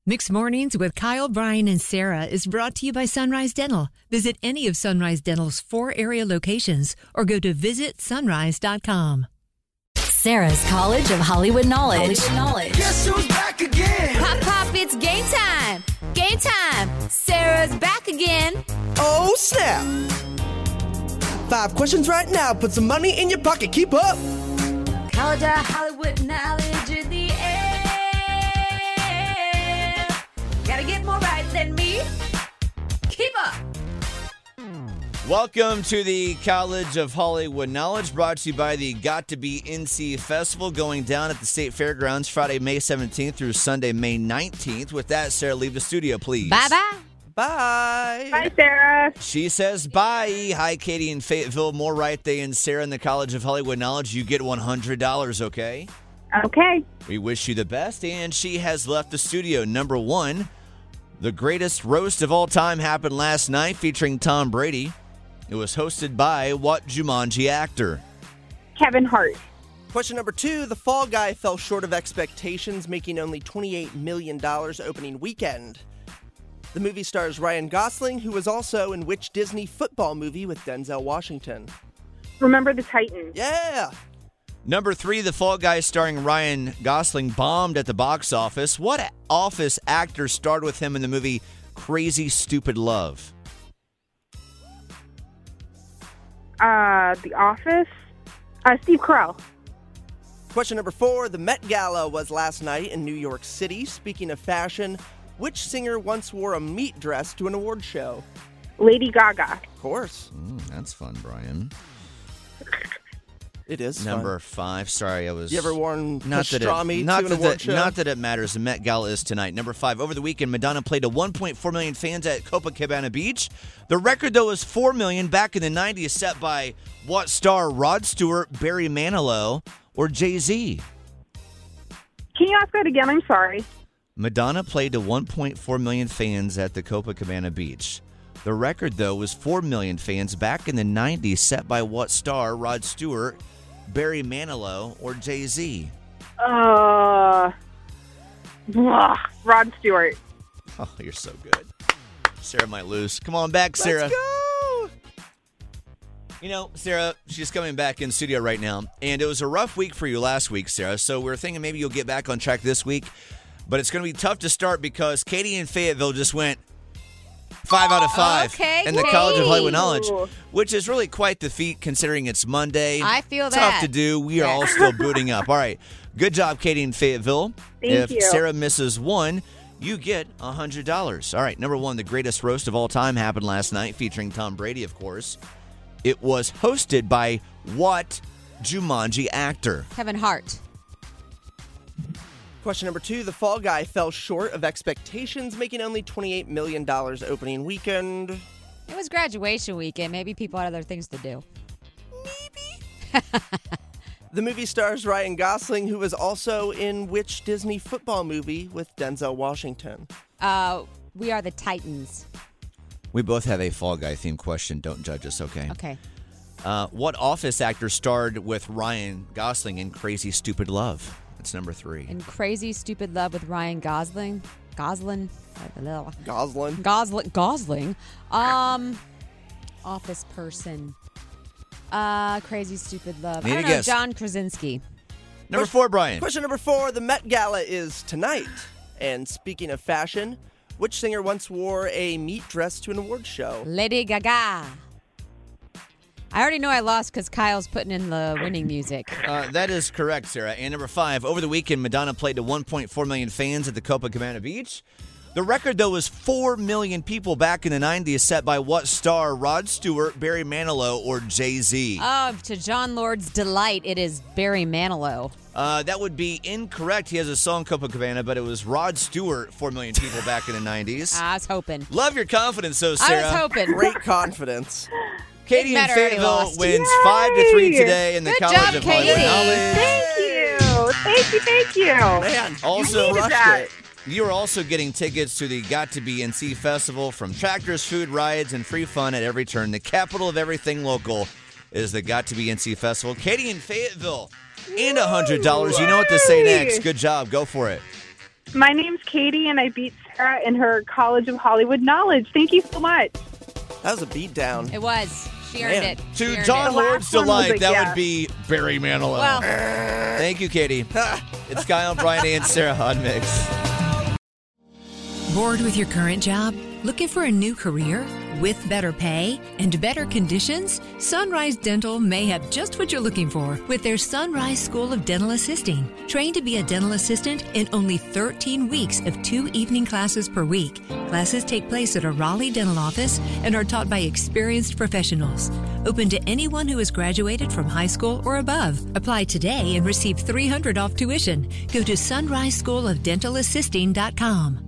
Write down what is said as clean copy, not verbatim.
Mixed Mornings with Kyle, Brian, and Sarah is brought to you by Sunrise Dental. Visit any of Sunrise Dental's 4 area locations or go to visitsunrise.com. Sarah's College of Hollywood Knowledge. Guess who's back again? Pop, pop, it's game time. Game time. Sarah's back again. Oh, snap. 5 questions right now. Put some money in your pocket. Keep up. College of Hollywood knowledge in the air. Gotta get more right than me. Keep up. Welcome to the College of Hollywood Knowledge, brought to you by the Got to Be NC Festival, going down at the State Fairgrounds Friday, May 17th through Sunday, May 19th. With that, Sarah, leave the studio, please. Bye-bye. Bye. Bye, Sarah. She says bye. Hi, Katie in Fayetteville. More right than Sarah in the College of Hollywood Knowledge. You get $100, okay? Okay. We wish you the best, and she has left the studio. Number 1, the greatest roast of all time happened last night, featuring Tom Brady. It was hosted by what Jumanji actor? Kevin Hart. Question number 2, the Fall Guy fell short of expectations, making only $28 million opening weekend. The movie stars Ryan Gosling, who was also in which Disney football movie with Denzel Washington? Remember the Titans. Yeah. Number 3, The Fall Guy starring Ryan Gosling bombed at the box office. What Office actor starred with him in the movie Crazy Stupid Love? The Office. Steve Carell. Question number 4, the Met Gala was last night in New York City. Speaking of fashion, which singer once wore a meat dress to an award show? Lady Gaga. Of course. That's fun, Brian. It is Number fun. 5. Sorry, I was... You ever worn Not that, pastrami it, to not, an that award that, show? not that it matters. The Met Gala is tonight. Number 5. Over the weekend, Madonna played to 1.4 million fans at Copacabana Beach. The record, though, is 4 million back in the 90s, set by what star? Rod Stewart, Barry Manilow, or Jay-Z? Can you ask that again? I'm sorry. Madonna played to 1.4 million fans at the Copacabana Beach. The record, though, was 4 million fans back in the 90s, set by what star? Rod Stewart, Barry Manilow, or Jay-Z? Rod Stewart. Oh, you're so good. Sarah might lose. Come on back, Sarah. Let's go. You know, Sarah, she's coming back in studio right now, and it was a rough week for you last week, Sarah, so we're thinking maybe you'll get back on track this week, but it's going to be tough to start because Katie in Fayetteville just went 5 out of 5 in the College of Hollywood Knowledge, which is really quite the feat considering it's Monday. I feel Tough that. to do. We are all still booting up. All right. Good job, Katie in Fayetteville. Thank you. If Sarah misses 1, you get $100. All right. Number 1, the greatest roast of all time happened last night, featuring Tom Brady, of course. It was hosted by what Jumanji actor? Kevin Hart. Question number 2, the Fall Guy fell short of expectations, making only $28 million opening weekend. It was graduation weekend. Maybe people had other things to do. The movie stars Ryan Gosling, who was also in which Disney football movie with Denzel Washington? We are the Titans. We both have a Fall Guy themed question. Don't judge us, okay? Okay. What Office actor starred with Ryan Gosling in Crazy Stupid Love? That's number 3. In Crazy Stupid Love with Ryan Gosling. Goslin. Gosling. Office person. Crazy Stupid Love. Need I a don't know. guess. John Krasinski. Number 4, Brian. Question number 4, the Met Gala is tonight. And speaking of fashion, which singer once wore a meat dress to an award show? Lady Gaga. I already know I lost because Kyle's putting in the winning music. That is correct, Sarah. And number 5, over the weekend, Madonna played to 1.4 million fans at the Copacabana Beach. The record, though, was 4 million people back in the 90s, set by what star? Rod Stewart, Barry Manilow, or Jay-Z? To John Lord's delight, it is Barry Manilow. That would be incorrect. He has a song, Copacabana, but it was Rod Stewart, 4 million people back in the 90s. I was hoping. Love your confidence, though, Sarah. I was hoping. Great confidence. Katie in Matter, already Fayetteville lost. wins Yay! 5-3 today in the Good College job, of Hollywood Katie. Knowledge. Thank you. Man, Also, crushed that. it. You are also getting tickets to the Got to Be NC Festival from Tractors, food, rides, and free fun at every turn. The capital of everything local is the Got to Be NC Festival. Katie in Fayetteville and $100. You know what to say next. Good job. Go for it. My name's Katie, and I beat Sarah in her College of Hollywood Knowledge. Thank you so much. That was a beatdown. It was. She earned Man. it. To She earned Don it. Lord's The last one was delight, a that guess. would be Barry Manilow. Well, Thank you, Katie. It's Kyle, Brian, and Sarah on Mix. Bored with your current job? Looking for a new career? With better pay and better conditions? Sunrise Dental may have just what you're looking for with their Sunrise School of Dental Assisting. Trained to be a dental assistant in only 13 weeks of 2 evening classes per week. Classes take place at a Raleigh dental office and are taught by experienced professionals. Open to anyone who has graduated from high school or above. Apply today and receive $300 off tuition. Go to sunriseschoolofdentalassisting.com.